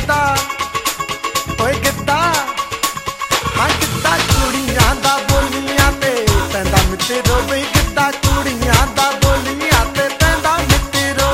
ਗਿੱਧਾ ਓਏ ਗਿੱਧਾ ਹਾਂ ਗਿੱਧਾ ਕੁੜੀਆਂ ਦਾ ਬੋਲੀਆਂ ਤੇ ਪੈਂਦਾ ਮਿੱਤਰੋ ਵੇ ਗਿੱਧਾ ਕੁੜੀਆਂ ਦਾ ਬੋਲੀਆਂ ਤੇ ਪੈਂਦਾ ਮਿੱਤਰੋ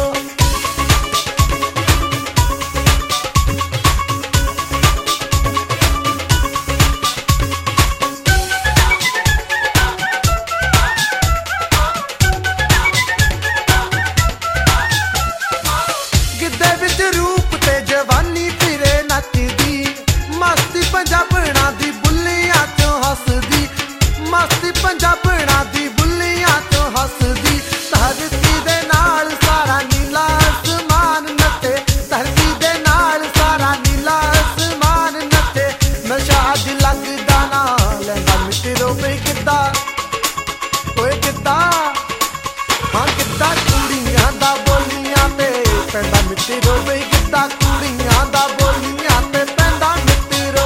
ਗਿੱਧੇ ਵਿੱਚ ਰੂਪ ਤੇ ਜਵਾਨੀ ਫਿਰੇ ਨੱਚਦੀ ਮਸਤੀ ਪੰਜਾਬਣਾ ਦੀ ਬੁੱਲੀਆਂ ਚੋਂ ਹੱਸਦੀ ਮਸਤੀ ਪੰਜਾਬਣਾ ਦੀ ਬੁੱਲੀਆਂ ਚੋਂ ਹੱਸਦੀ ਧਰਤੀ ਦੇ ਨਾਲ ਸਾਰਾ ਨੀਲਾ ਅਸਮਾਨ ਨੱਚੇ ਧਰਤੀ ਦੇ ਨਾਲ ਸਾਰਾ ਨੀਲਾ ਅਸਮਾਨ ਨੱਚੇ ਨਸ਼ਾ ਅੱਜ ਲੱਗਦਾ ਨਾ ਲੈਂਦਾ ਮਿੱਤਰੋ ਵੇ ਗਿੱਧਾ ਓਏ ਗਿੱਧਾ ਹਾਂ ਗਿੱਧਾ ਕੁੜੀਆਂ ਦਾ ਬੋਲੀਆਂ ਤੇ ਪੈਂਦਾ ਮਿੱਤਰੋ ਵੇ ਗਿੱਧਾ ਕੁੜੀਆਂ ਦਾ ਬੋਲੀਆਂ ਤੇ ਪੈਂਦਾ ਮਿੱਤਰੋ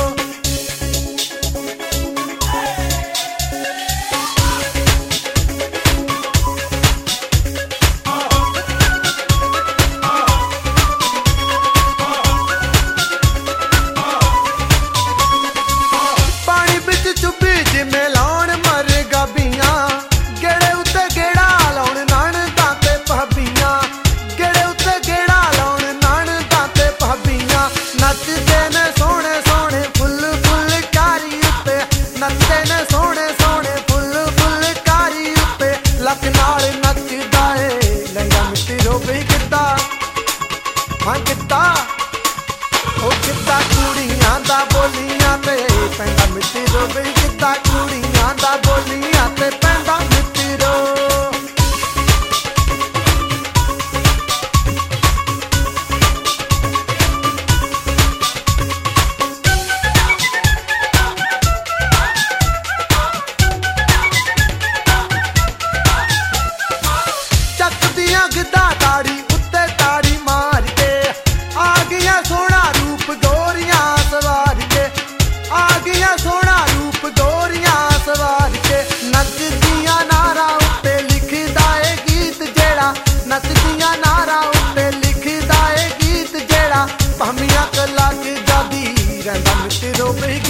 ਪਾਣੀ ਵਿੱਚ ਚੁੱਭੀ ਜਿਵੇਂ ਲਾਉਣ ਮਰਗਾ ਬੀਆਂ ਗੇੜੇ ਉੱਤੇ ਗੇੜਾ ਲਾਉਣ ਨਣਦਾਂ ਤੇ ਭਾਬੀਆਂ ਗੇੜੇ ਉੱਤੇ ਗੇੜਾ ਲਾਉਣ ਨਣਦਾਂ ਤੇ ਭਾਬੀਆਂ ਨੱਚਦੇ ਨੇ ਸੋਹਣੇ ਸੋਹਣੇ ਫੁੱਲ ਫੁੱਲਕਾਰੀ ਉੱਤੇ ਨੱਚਦੇ ਨੇ ਸੋਹਣੇ ਸੋਹਣੇ ਫੁੱਲ ਫੁੱਲਕਾਰੀ ਉੱਤੇ ਲੱਕ ਨਾਲ ਨੱਚਦਾ ਏ ਲੰਗਾ ਮਿੱਤਰੋ ਵੇ ਗਿੱਧਾ ਹਾਂ ਗਿੱਧਾ ਓ ਗਿੱਧਾ ਕੁੜੀਆਂ ਦਾ ਬੋਲੀਆਂ ਤੇ ਪੈਂਦਾ ਮਿੱਤਰੋ ਵੇ ਗਿੱਧਾ ਕੁੜੀਆਂ ਦਾ ਬੋਲੀਆਂ ਤੇ ਪੈਂਦਾ ਮਿੱਤਰੋ ਚੱਕਦੀਆਂ ਗਿੱਧਾ ਤਾੜੀ ਉੱਤੇ ਤਾੜੀ ਮਾਰ ਕੇ ਆ ਗਿਆ ਸੋਹਣਾ ਰੂਪ ਗੋਰੀਆਂ ਸਵਾਰ ਕੇ ਆ ਗਿਆ ਸੋਹਣਾ ਰੂਪ ਗੋਰੀਆਂ ਸਵਾਰ ਕੇ ਨੱਚਦੀਆਂ ਨਾਰਾ ਉੱਤੇ ਲਿਖਦਾ ਏ ਗੀਤ ਜਿਹੜਾ ਨੱਚਦੀਆਂ ਨਾਰਾ ਉੱਤੇ ਲਿਖਦਾ ਏ ਗੀਤ ਜਿਹੜਾ ਭਾਮੀਆਂ ਲੱਗ ਜਾਂਦੀ ਰਹਿੰਦਾ ਮਿੱਤਰੋ ਵੇ